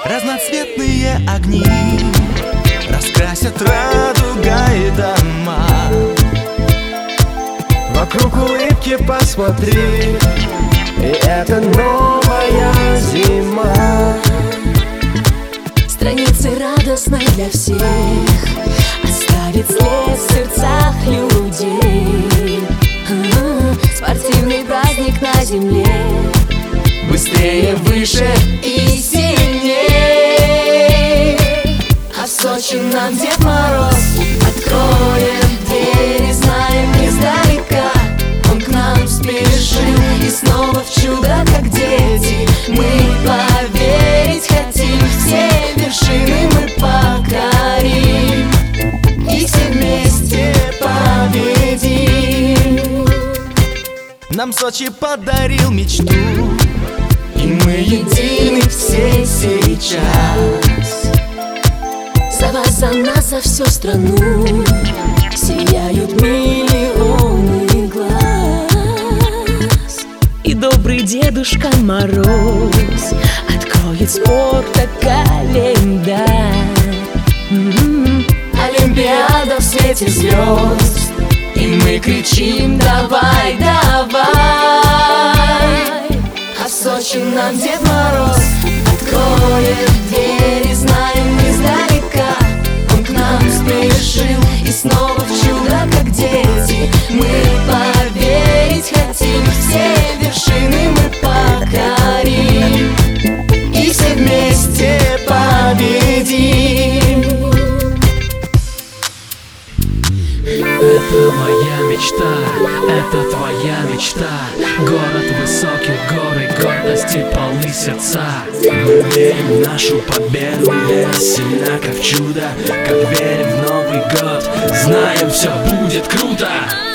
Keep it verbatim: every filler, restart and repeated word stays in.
Разноцветные огни раскрасят радугой дома. Вокруг улыбки посмотри, и это новая зима. Страницы радостной для всех оставит след в сердцах людей. А-а-а. Спортивный праздник на земле, быстрее, выше и сильнее. А в Сочи нам Дед Мороз откроет двери, знаем издалека. Он к нам спешил, и снова в чудо, как дети, мы поверить хотим. Все вершины мы покорим, и все вместе победим. Нам Сочи подарил мечту, и мы едины все сейчас. За вас, за нас, за всю страну сияют миллионы глаз. И добрый Дедушка Мороз откроет спорта календарь. М-м-м. Олимпиада в свете звезд, и мы кричим: давай, давай. А в Сочи нам Дед Мороз откроет двери, знаем издалека. Он к нам спешил, и снова в чудо, как дети, мы поверить хотим. Все вершины мы покорим, и все вместе победим. Это моя мечта, это твоя мечта. Город высоких гор и гордости полны сердца. Мы верим в нашу победу, вера сильна как чудо. Как верим в Новый год, знаем, все будет круто.